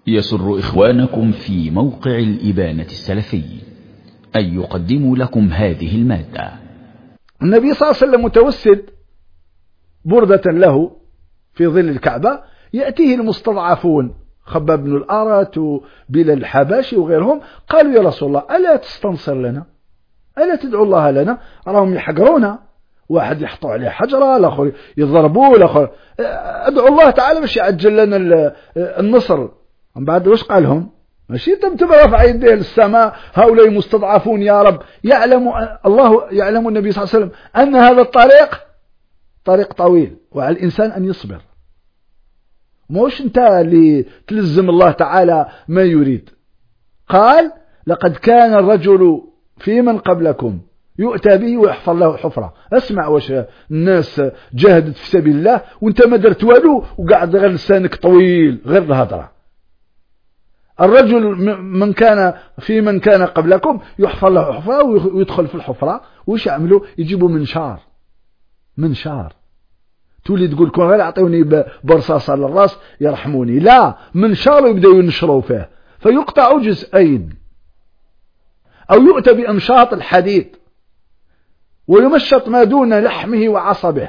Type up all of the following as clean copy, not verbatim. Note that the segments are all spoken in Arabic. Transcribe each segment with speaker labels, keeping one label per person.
Speaker 1: يسر إخوانكم في موقع الإبانة السلفي أن يقدموا لكم هذه المادة.
Speaker 2: النبي صلى الله عليه وسلم متوسد بردة له في ظل الكعبة، يأتيه المستضعفون خباب بن الأرت وبلال الحباشي وغيرهم، قالوا يا رسول الله ألا تستنصر لنا، ألا تدعو الله لنا، راهم يحقرونا، واحد يحطوا عليه حجرة، الآخر يضربوه، الآخر ادعو الله تعالى باش يعجل لنا النصر. من بعد واش قالهم؟ ماشي تبقى رفع يديه للسماء هؤلاء مستضعفون يا رب. الله يعلم النبي صلى الله عليه وسلم أن هذا الطريق طريق طويل، وعلى الإنسان أن يصبر، موش انت اللي تلزم الله تعالى ما يريد. قال لقد كان الرجل في من قبلكم يؤتى به ويحفر له حفرة. اسمع واش الناس جاهدت في سبيل الله وانت ما درت والو وقاعد غير لسانك طويل غير الهضرة. الرجل من كان قبلكم يحفر له حفرة ويدخل في الحفرة، وش يعملوا؟ يجيبوا منشار تولي تقول كون غير اعطوني برصاصة للراس يرحموني، لا، منشار يبدأوا ينشروا فيه فيقطع جزئين، أو يؤتى بأمشاط الحديد ويمشط ما دون لحمه وعصبه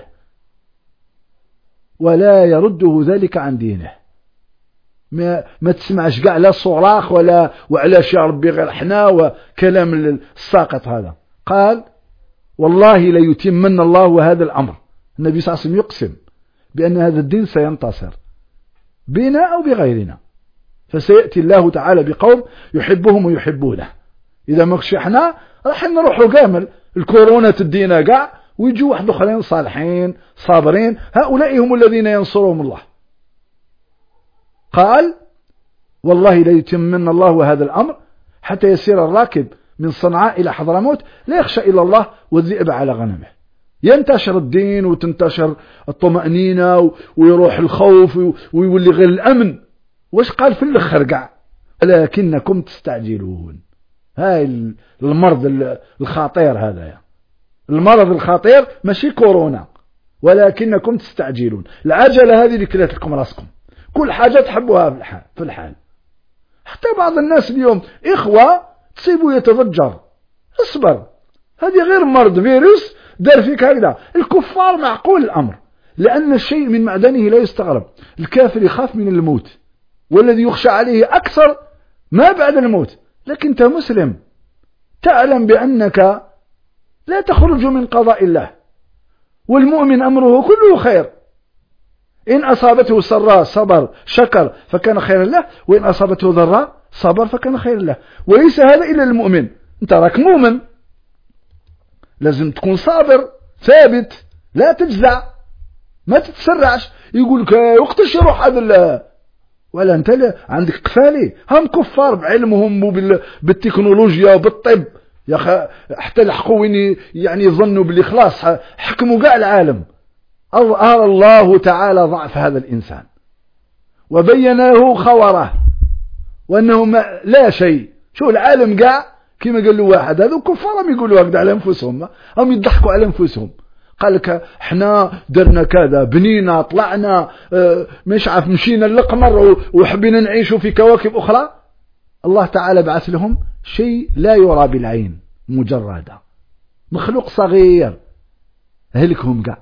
Speaker 2: ولا يرده ذلك عن دينه. ما تسمعش قاع لا صراخ وعلاش يا ربي غير حنا وكلام الساقط هذا. قال والله ليتمن الله هذا الأمر. النبي صلى الله عليه وسلم يقسم بأن هذا الدين سينتصر بنا أو بغيرنا، فسيأتي الله تعالى بقوم يحبهم ويحبونه. إذا ما كش احنا راح نروحوا كامل الكورونا تدينا قاع، ويجوا واحد اخرين صالحين صابرين، هؤلاء هم الذين ينصرهم الله. قال والله ليتمن الله هذا الأمر حتى يسير الراكب من صنعاء إلى حضرموت لا يخشى إلا الله والذئب على غنمه. ينتشر الدين وتنتشر الطمأنينة ويروح الخوف ويولي غير الأمن. واش قال في الأخر قاع؟ لكنكم تستعجلون. هاي المرض الخطير هذا، المرض الخطير ماشي كورونا، ولكنكم تستعجلون. العجلة هذه اللي كلت لكم راسكم، كل حاجة تحبوها في الحال. حتى بعض الناس اليوم إخوة تصيبوا يتضجر، اصبر، هذه غير مرض، فيروس دار فيك هكذا. الكفار معقول الأمر، لأن الشيء من معدنه لا يستغرب. الكافر يخاف من الموت، والذي يخشى عليه أكثر ما بعد الموت. لكن أنت مسلم تعلم بأنك لا تخرج من قضاء الله، والمؤمن أمره كله خير. إن أصابته سراء صبر شكر فكان خيرا له، وإن أصابته ضراء صبر فكان خيرا له. وليس هذا إلا المؤمن. أنت راك مؤمن لازم تكون صابر ثابت، لا تجزع، ما تتسرعش. يقولك وقتاش يروح هذا ولا أنت عندك قفالي. هم كفار بعلمهم بالتكنولوجيا وبالطب يا أخي، حتى لحقوا يعني يظنوا باللي خلاص حكموا قاع العالم. أظهر الله تعالى ضعف هذا الإنسان وبين له خوره وأنه لا شيء. شو العالم قاع كما قال له واحد، هذا كفارهم يقولوا هكذا على أنفسهم، هم يضحكوا على أنفسهم. قال لك احنا درنا كذا، بنينا طلعنا مش عارف مشينا للقمر وحبينا نعيشوا في كواكب أخرى. الله تعالى بعث لهم شيء لا يرى بالعين مجردة، مخلوق صغير هلكهم قاع.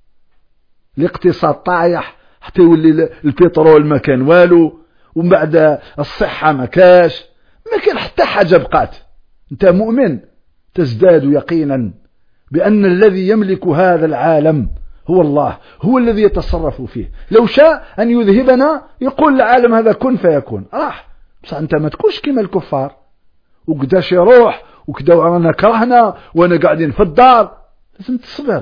Speaker 2: الاقتصاد طايح حتى يولي البترول ما كان والو، ومن بعد الصحة ما كان حتى حاجة بقات. انت مؤمن تزداد يقينا بأن الذي يملك هذا العالم هو الله، هو الذي يتصرف فيه. لو شاء أن يذهبنا يقول العالم هذا كن فيكون، راح. بس أنت ما تكونش كما الكفار وقداش يروح وكدا ورانا كرهنا وانا قاعدين في الدار. لازم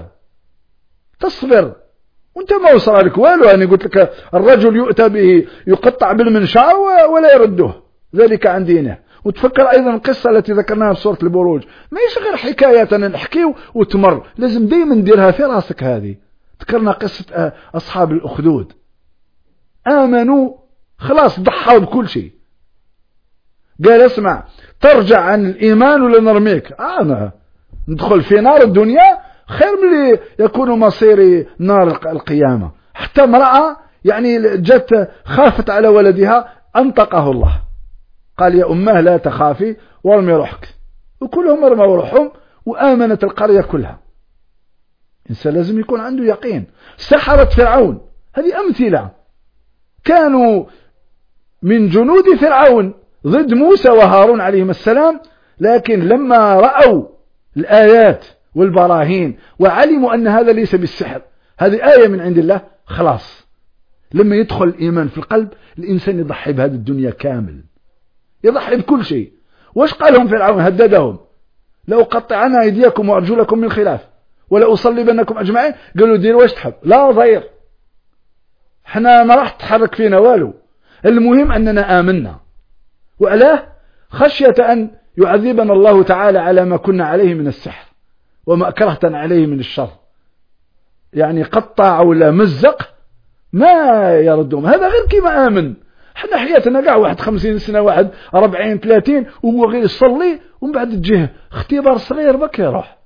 Speaker 2: تصبر وانت ما وصل لك والو. أنا قلت لك الرجل يؤتى به يقطع بالمنشار ولا يرده ذلك عن دينه. وتفكر أيضا القصة التي ذكرناها في سورة البروج، ما هيش غير حكاية نحكي وتمر، لازم دايما نديرها في راسك. هذه ذكرنا قصة أصحاب الأخدود، آمنوا خلاص ضحوا بكل شيء. قال اسمع، ترجع عن الإيمان ولا نرميك؟ أنا ندخل في نار الدنيا خير من اللي يكون مصيري نار القيامة. حتى امرأة يعني جت خافت على ولدها، أنطقه الله، قال يا أمه لا تخافي وارمي روحك، وكلهم رموا روحهم وآمنت القرية كلها. الإنسان لازم يكون عنده يقين. سحرة فرعون هذه أمثلة، كانوا من جنود فرعون ضد موسى وهارون عليهم السلام، لكن لما رأوا الآيات والبراهين وعلموا أن هذا ليس بالسحر، هذه آية من عند الله، خلاص لما يدخل الإيمان في القلب الإنسان يضحي بهذه الدنيا كامل، يضحي بكل شيء. واش قالهم فرعون؟ هددهم لو قطعنا أيديكم وأرجلكم من خلاف ولا أصلبنكم أجمعين. قالوا دير واش تحب، لا ضير، احنا ما راح تحرك فينا والو، المهم أننا آمنا. وعلاه خشية أن يعذبنا الله تعالى على ما كنا عليه من السحر وما أكرهتنا عليه من الشر، يعني قطع ولا مزق ما يردهم، هذا غير كيما آمن. احنا حياتنا قاع واحد 50 سنة، واحد 40 30، وهو غير يصلي ومن بعد تجيه اختبار صغير بك يروح.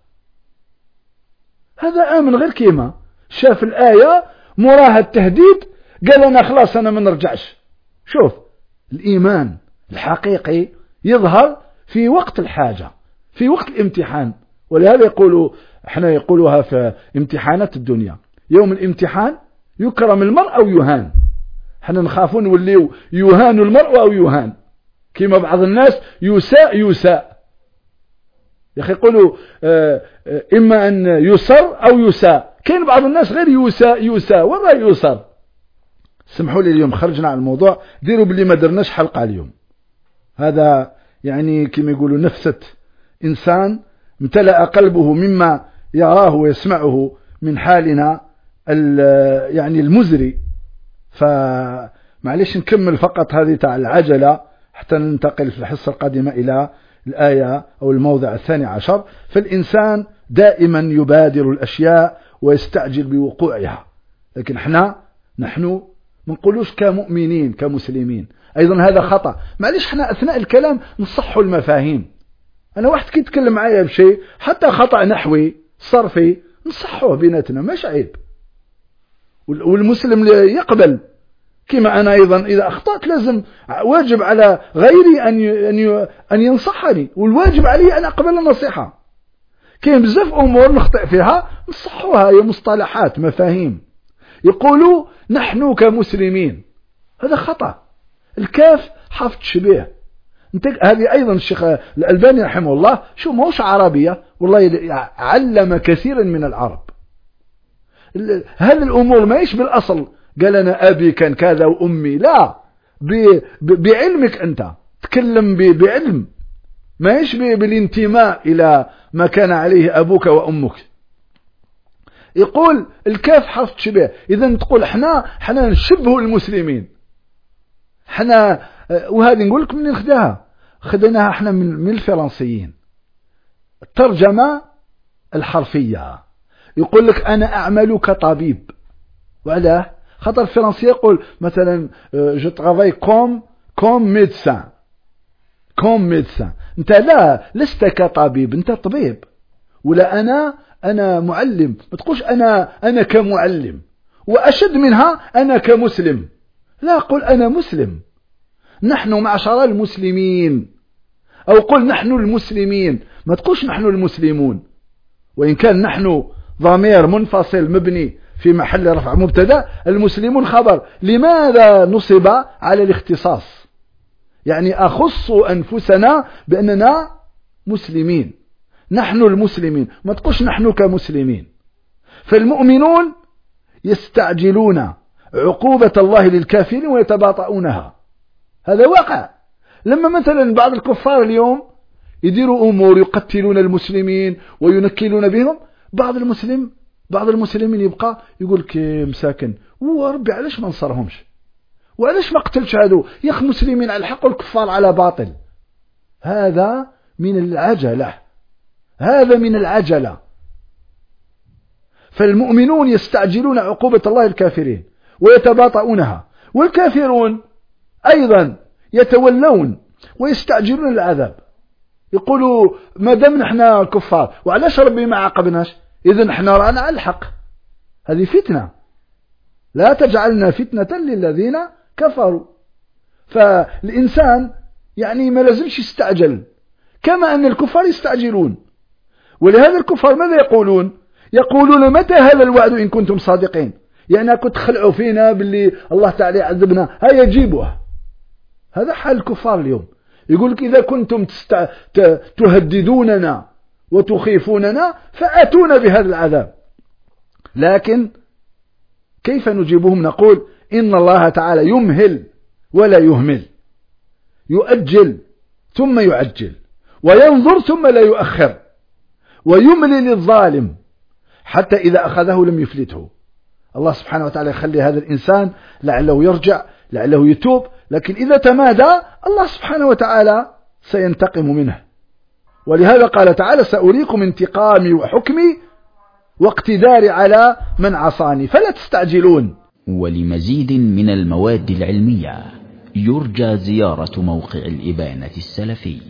Speaker 2: هذا آمن غير كيما شاف الآية مراها التهديد قال أنا خلاص أنا ما نرجعش. شوف الإيمان الحقيقي يظهر في وقت الحاجة، في وقت الامتحان. ولهذا احنا يقولوها في امتحانات الدنيا، يوم الامتحان يكرم المرء أو يهان. احنا نخافون نوليو يهان المرء أو يهان، كما بعض الناس يساء يا أخي يقولوا إما أن يسر أو يساء. كاين بعض الناس غير يساء ولا يسر. سمحوا لي اليوم خرجنا عن الموضوع، ديروا باللي ما درناش حلقة اليوم. هذا يعني كما يقولوا نفسة إنسان امتلأ قلبه مما يراه ويسمعه من حالنا يعني المزري. فمعليش نكمل فقط هذه تاع العجلة حتى ننتقل في الحصة القادمة إلى الآية أو الموضع 12. فالإنسان دائما يبادر الأشياء ويستعجل بوقوعها، لكن نحن ما نقولوش كمؤمنين كمسلمين. أيضا هذا خطأ. معليش احنا أثناء الكلام نصحوا المفاهيم. أنا واحد كي يتكلم معايا بشيء حتى خطأ نحوي صرفي نصحوه بيناتنا، مش عيب، والمسلم يقبل. كما أنا أيضا إذا أخطأت لازم واجب على غيري أن ينصحني، والواجب علي أن أقبل النصيحة. كاين بزاف أمور نخطئ فيها نصحوها، هي مصطلحات مفاهيم. يقولوا نحن كمسلمين، هذا خطأ. الكاف حرف تشبيه. هذه أيضا الشيخ الألباني رحمه الله شو ماهوش عربية، والله علم كثيرا من العرب. هل الأمور ما يش بالأصل قال أنا أبي كان كذا وأمي، لا، بعلمك أنت تكلم بعلم، ما يش بالانتماء إلى ما كان عليه أبوك وأمك. يقول الكاف حرف تشبيه، إذا تقول احنا نشبه المسلمين. وهذه نقول لكم من خدناها احنا من الفرنسيين، الترجمة الحرفية. يقول لك أنا أعمل كطبيب، وعلاه خاطر الفرنسي يقول مثلا je travaille comme médecin. انت لست كطبيب، انت طبيب. ولا أنا معلم، ما تقولش أنا كمعلم. وأشد منها أنا كمسلم، لا، قل أنا مسلم. نحن معشر المسلمين، أو قل نحن المسلمين، ما تقولش نحن المسلمون. وإن كان نحن ضمير منفصل مبني في محل رفع مبتدا، المسلمون خبر. لماذا نصب على الاختصاص؟ يعني أخص أنفسنا بأننا مسلمين، نحن المسلمين، ما تقولش نحن كمسلمين. فالمؤمنون يستعجلون عقوبة الله للكافرين ويتباطؤونها. هذا واقع. لما مثلا بعض الكفار اليوم يديروا أمور يقتلون المسلمين وينكلون بهم، بعض المسلمين يبقى يقول كي مساكن وربي علاش ما نصرهمش، وعلاش ما قتلش هذو يا أخي مسلمين على الحق والكفار على باطل. هذا من العجلة. فالمؤمنون يستعجلون عقوبة الله الكافرين ويتباطؤونها، والكافرون أيضا يتولون ويستعجلون العذاب. يقولوا ما دام نحن كفار وعلاش ربي ما عاقبناش، إذن نحن رانا على الحق. هذه فتنة، لا تجعلنا فتنة للذين كفروا. فالإنسان يعني ما لازمش يستعجل، كما أن الكفار يستعجلون. ولهذا الكفار ماذا يقولون؟ يقولون متى هذا الوعد إن كنتم صادقين؟ يعني كنت تخلعوا فينا باللي الله تعالى يعذبنا، هيا جيبوها. هذا حال الكفار اليوم. يقول لك إذا كنتم تهددوننا وتخيفوننا فأتونا بهذا العذاب. لكن كيف نجيبهم؟ نقول إن الله تعالى يمهل ولا يهمل، يؤجل ثم يعجل، وينظر ثم لا يؤخر، ويملي للظالم حتى إذا أخذه لم يفلته. الله سبحانه وتعالى يخلي هذا الإنسان لعله يرجع، لعله يتوب، لكن إذا تمادى الله سبحانه وتعالى سينتقم منه. ولهذا قال تعالى: سأريكم انتقامي وحكمي واقتداري على من عصاني فلا تستعجلون.
Speaker 1: ولمزيد من المواد العلمية يرجى زيارة موقع الإبانة السلفي.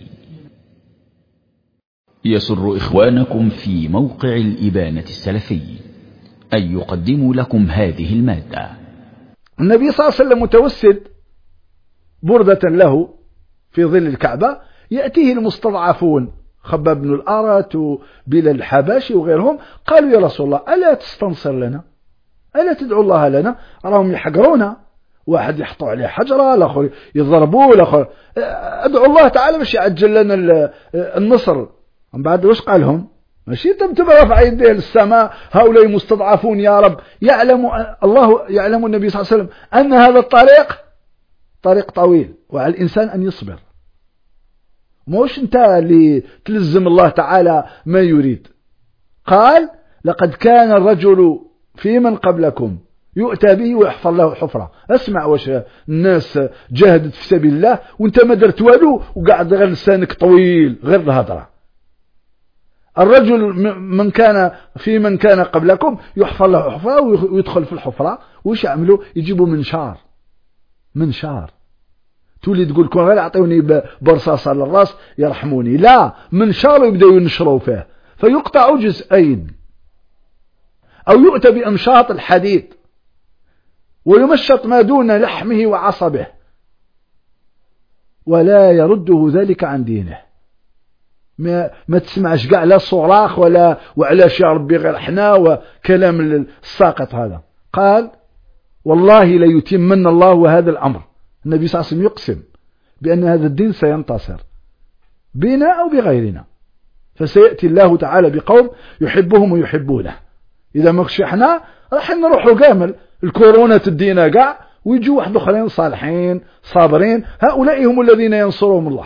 Speaker 1: يسر إخوانكم في موقع الإبانة السلفي أن يقدموا لكم هذه المادة.
Speaker 2: النبي صلى الله عليه وسلم متوسد بردة له في ظل الكعبة، يأتيه المستضعفون خباب بن الأرت وبلال الحباشي وغيرهم، قالوا: يا رسول الله ألا تستنصر لنا؟ ألا تدعو الله لنا؟ راهم يحقرونا، واحد يحطوا عليه حجرة، الآخر يضربوه، الآخر أدعو الله تعالى باش يعجل لنا النصر. من بعد واش قالهم؟ ماشي تبقى رفع يديه للسماء هؤلاء مستضعفون يا رب. الله يعلم النبي صلى الله عليه وسلم أن هذا الطريق طريق طويل، وعلى الإنسان أن يصبر. موش انت اللي تلزم الله تعالى ما يريد. قال: لقد كان الرجل في من قبلكم يؤتى به ويحفر له حفرة. اسمع واش الناس جاهدت في سبيل الله وانت ما درت والو وقاعد غير لسانك طويل غير الهضرة. الرجل من كان قبلكم يحفر له حفرة ويدخل في الحفرة، وش يعملوا؟ يجيبوا منشار تولي تقول كون غير اعطوني برصاصة للراس يرحموني، لا، منشار يبدأوا ينشروا فيه فيقطع جزئين، أو يؤتى بأمشاط الحديد ويمشط ما دون لحمه وعصبه ولا يرده ذلك عن دينه. ما تسمعش قاع لا صراخ وعلاش يا ربي غير احنا وكلام الساقط هذا. قال: والله ليتمن الله هذا الأمر. النبي صلى الله عليه وسلم يقسم بأن هذا الدين سينتصر بنا أو بغيرنا، فسيأتي الله تعالى بقوم يحبهم ويحبونه. إذا ما كش احنا راح نروحوا كامل الكورونا تدينا قاع، ويجوا واحد اخرين صالحين صابرين، هؤلاء هم الذين ينصرهم الله.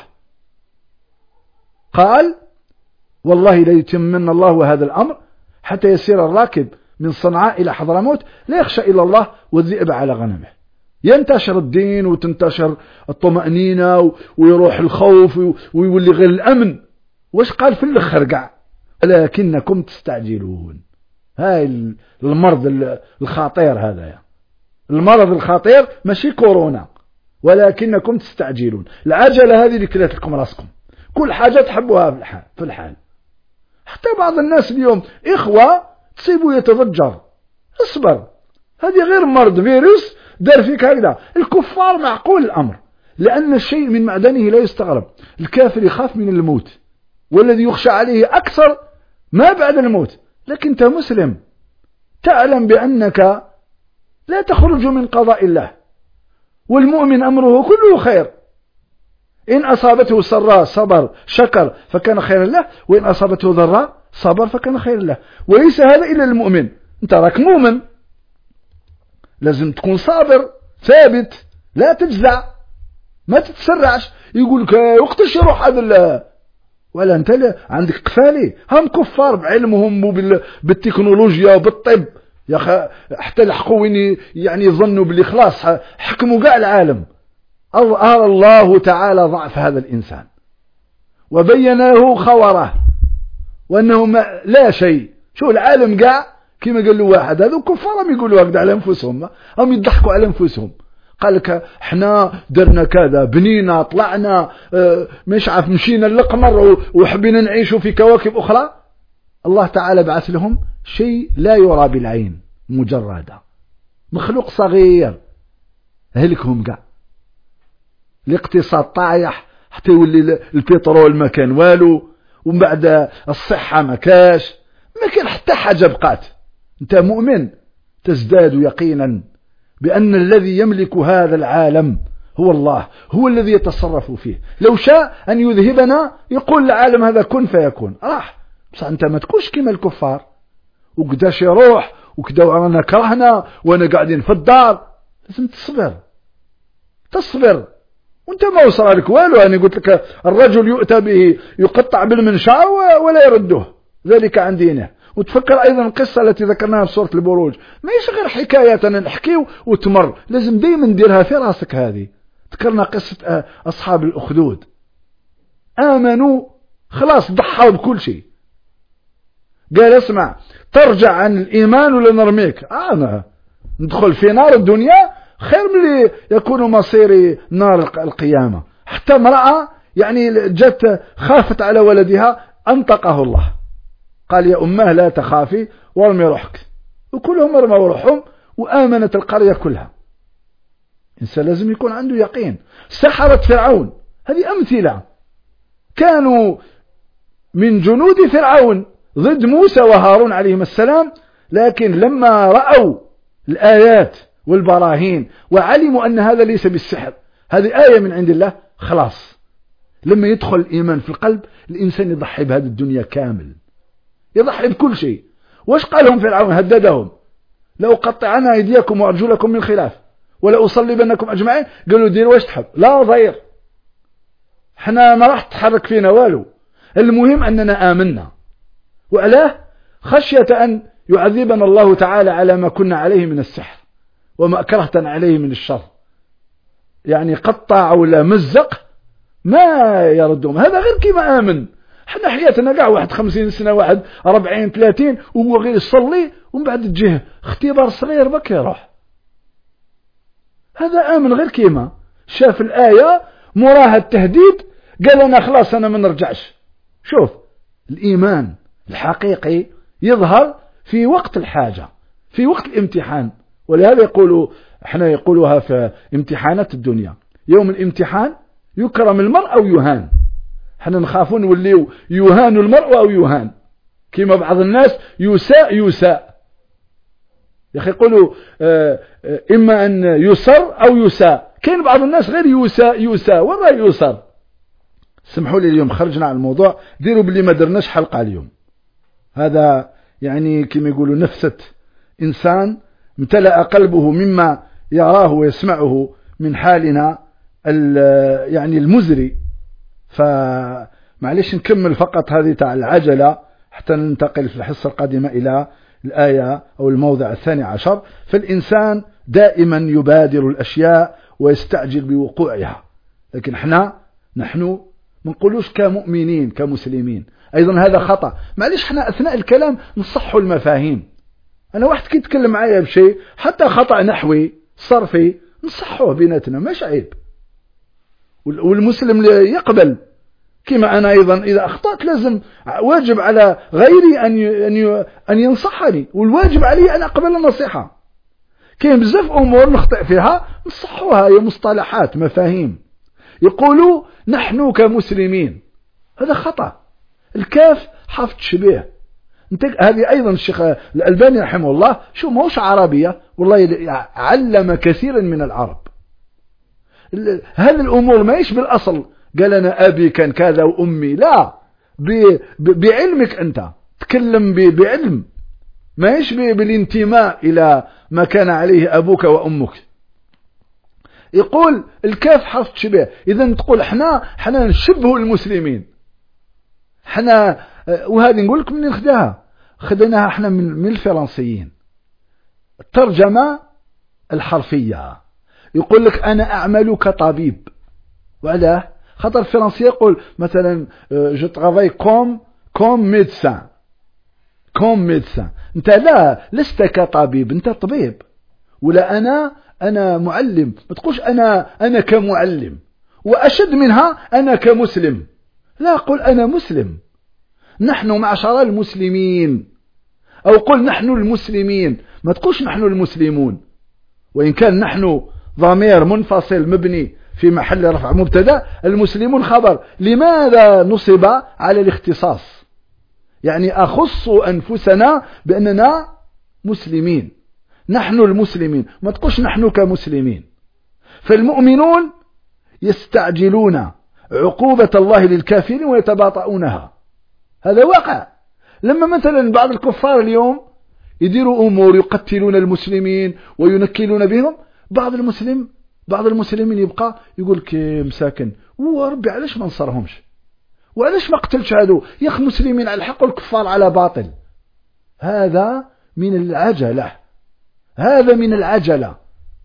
Speaker 2: قال: والله ليتمن الله هذا الأمر حتى يسير الراكب من صنعاء إلى حضرموت لا يخشى إلا الله والذئب على غنمه. ينتشر الدين وتنتشر الطمأنينة ويروح الخوف ويولي غير الأمن. واش قال في الأخر قاع؟ لكنكم تستعجلون. هاي المرض الخطير هذا، المرض الخطير ماشي كورونا، ولكنكم تستعجلون. العجلة هذه اللي كلت لكم راسكم، كل حاجة تحبوها في الحال. حتى بعض الناس اليوم إخوة تصيبوا يتضجر، اصبر، هذه غير مرض، فيروس دار فيك هكذا. الكفار معقول الأمر، لأن الشيء من معدنه لا يستغرب. الكافر يخاف من الموت، والذي يخشى عليه أكثر ما بعد الموت. لكن أنت مسلم تعلم بأنك لا تخرج من قضاء الله، والمؤمن أمره كله خير. إن أصابته سراء صبر شكر فكان خيرا له، وإن أصابته ضراء صبر فكان خيرا له. وليس هذا إلا المؤمن. أنت راك مؤمن لازم تكون صابر ثابت، لا تجزع، ما تتسرعش. يقول لك وقتاش يروح هذا، ولا أنت عندك قفالي. هم كفار بعلمهم بالتكنولوجيا وبالطب يا أخي، حتى الحقوين يعني يظنوا باللي خلاص حكموا قاع العالم. أرى الله تعالى ضعف هذا الإنسان وبين له خوره وأنه لا شيء. شو العالم قاع كما قال له واحد، هذا كفارهم يقولوا هكذا على أنفسهم، هم يضحكوا على أنفسهم. قال لك احنا درنا كذا، بنينا طلعنا مش عارف مشينا للقمر وحبينا نعيشوا في كواكب أخرى. الله تعالى بعث لهم شيء لا يرى بالعين مجردة، مخلوق صغير هلكهم قاع. الاقتصاد طايح حتى يولي البترول ما كان والو، ومن بعد الصحة ما كان حتى حاجة بقات. انت مؤمن تزداد يقينا بأن الذي يملك هذا العالم هو الله، هو الذي يتصرف فيه. لو شاء أن يذهبنا يقول العالم هذا كن فيكون راح، بس أنت ما تكونش كما الكفار وقداش يروح وكدا ورانا كرهنا وانا قاعدين في الدار. لازم تصبر وانت ما وصل لك والو. أنا قلت لك الرجل يؤتى به يقطع بالمنشار ولا يرده ذلك عن دينه. وتفكر أيضا القصة التي ذكرناها في سورة البروج، ما هيش غير حكاية نحكيو وتمر، لازم دايما نديرها في راسك. هذه ذكرنا قصة أصحاب الأخدود، آمنوا خلاص ضحوا بكل شيء، قال اسمع ترجع عن الإيمان ولا نرميك. أنا ندخل في نار الدنيا خير من اللي يكون مصيري نار القيامة. حتى امرأة يعني جت خافت على ولدها أنطقه الله، قال يا أمه لا تخافي وارمي روحك، وكلهم رموا روحهم وآمنت القرية كلها. إنسان لازم يكون عنده يقين. سحرة فرعون هذه أمثلة، كانوا من جنود فرعون ضد موسى وهارون عليهم السلام، لكن لما رأوا الآيات والبراهين وعلموا أن هذا ليس بالسحر، هذه آية من عند الله، خلاص لما يدخل الإيمان في القلب الإنسان يضحي بهذه الدنيا كامل، يضحي بكل شيء. واش قالهم فرعون؟ هددهم لو قطعنا أيديكم وأرجلكم من خلاف ولا أصلبنكم أجمعين. قالوا دير واش تحب، لا ضير، احنا ما راح تحرك فينا والو، المهم أننا آمنا. وعلاه خشية أن يعذبنا الله تعالى على ما كنا عليه من السحر وما أكرهتنا عليه من الشر. يعني قطع ولا مزق ما يردهم، هذا غير كيما آمن. احنا حياتنا قاع واحد 50 سنة، واحد 40 30 وهو غير يصلي، ومن بعد تجيه اختبار صغير بك يروح. هذا آمن غير كيما شاف الآية موراها التهديد قال أنا خلاص أنا ما نرجعش. شوف الإيمان الحقيقي يظهر في وقت الحاجة، في وقت الامتحان. ولهذا يقولوا احنا يقولوها في امتحانات الدنيا، يوم الامتحان يكرم المرء أو يهان. احنا نخافون نوليو يهان المرء أو يهان، كما بعض الناس يساء يا أخي يقولوا إما أن يسر أو يساء. كاين بعض الناس غير يساء ولا يسر. سمحوا لي اليوم خرجنا على الموضوع، ديروا باللي ما درناش حلقة اليوم. هذا يعني كما يقولوا نفسة إنسان امتلأ قلبه مما يراه ويسمعه من حالنا يعني المزري. فمعليش نكمل فقط هذه تاع العجلة حتى ننتقل في الحصة القادمة إلى الآية أو الموضع 12. فالإنسان دائما يبادر الأشياء ويستعجل بوقوعها، لكن نحن ما نقولوش كمؤمنين كمسلمين. أيضا هذا خطأ. معليش احنا أثناء الكلام نصحوا المفاهيم. أنا واحد كي يتكلم معايا بشيء حتى خطأ نحوي صرفي نصحوه بيناتنا، مش عيب. والمسلم يقبل. كما أنا أيضا إذا أخطأت لازم واجب على غيري أن ينصحني، والواجب علي أن أقبل النصيحة. كاين بزاف أمور نخطئ فيها نصحوها، هي مصطلحات مفاهيم. يقولوا نحن كمسلمين، هذا خطأ. الكاف حرف تشبيه. هذه أيضا الشيخ الألباني رحمه الله شو ماهوش عربية، والله علم كثيرا من العرب. هذه الأمور ما يش بالأصل قال أنا أبي كان كذا وأمي، لا، بعلمك أنت تكلم بعلم، ما يش بالانتماء إلى ما كان عليه أبوك وأمك. يقول الكاف حرف تشبيه، إذا تقول احنا نشبه المسلمين. وهذه نقول لك من خدناها احنا من الفرنسيين، الترجمة الحرفية. يقول لك أنا أعمل كطبيب، وعلاه خاطر الفرنسي يقول مثلا je travaille comme médecin. انت لست كطبيب، انت طبيب. ولا أنا معلم، ما تقولش أنا كمعلم. وأشد منها أنا كمسلم، لا، قل أنا مسلم. نحن معشر المسلمين، أو قل نحن المسلمين، ما تقولش نحن المسلمون. وإن كان نحن ضمير منفصل مبني في محل رفع مبتدا، المسلمون خبر. لماذا نصب على الاختصاص؟ يعني أخص أنفسنا بأننا مسلمين، نحن المسلمين، ما تقولش نحن كمسلمين. فالمؤمنون يستعجلون عقوبة الله للكافرين ويتباطؤونها، هذا واقع. لما مثلا بعض الكفار اليوم يديروا أمور يقتلون المسلمين وينكلون بهم، بعض المسلمين يبقى يقول كي مساكن وربي علاش ما نصرهمش، وعلاش ما قتلش هذو يا أخي مسلمين على الحق والكفار على باطل. هذا من العجلة، هذا من العجلة.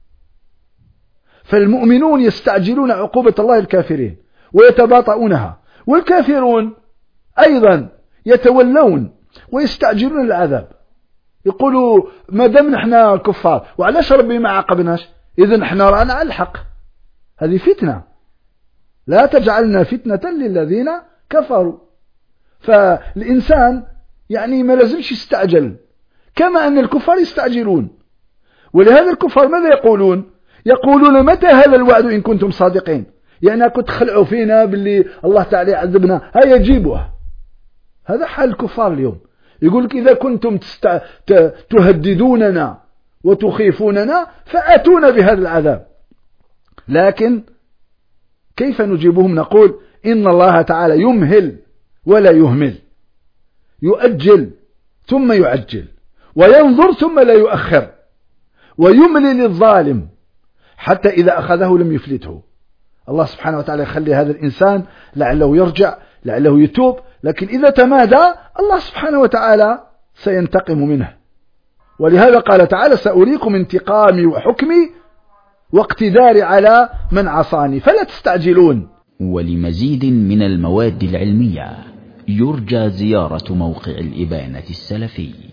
Speaker 2: فالمؤمنون يستعجلون عقوبة الله الكافرين ويتباطؤونها، والكافرون أيضا يتولون ويستعجلون العذاب، يقولوا ما دام نحن كفار وعلاش ربي ما عاقبناش، إذن نحن رانا على الحق. هذه فتنة، لا تجعلنا فتنة للذين كفروا. فالإنسان يعني ما لازمش يستعجل كما أن الكفار يستعجلون. ولهذا الكفار ماذا يقولون؟ يقولون متى هذا الوعد إن كنتم صادقين، يعني كنت تخلعوا فينا باللي الله تعالى يعذبنا، هيا جيبوه. هذا حال الكفار اليوم، يقول لك إذا كنتم تهددوننا وتخيفوننا فأتونا بهذا العذاب. لكن كيف نجيبهم؟ نقول إن الله تعالى يمهل ولا يهمل، يؤجل ثم يعجل، وينظر ثم لا يؤخر، ويملي للظالم حتى إذا أخذه لم يفلته. الله سبحانه وتعالى يخلي هذا الإنسان لعله يرجع، لعله يتوب، لكن إذا تمادى الله سبحانه وتعالى سينتقم منه. ولهذا قال تعالى سأريكم انتقامي وحكمي واقتداري على من عصاني فلا تستعجلون.
Speaker 1: ولمزيد من المواد العلمية يرجى زيارة موقع الإبانة السلفي.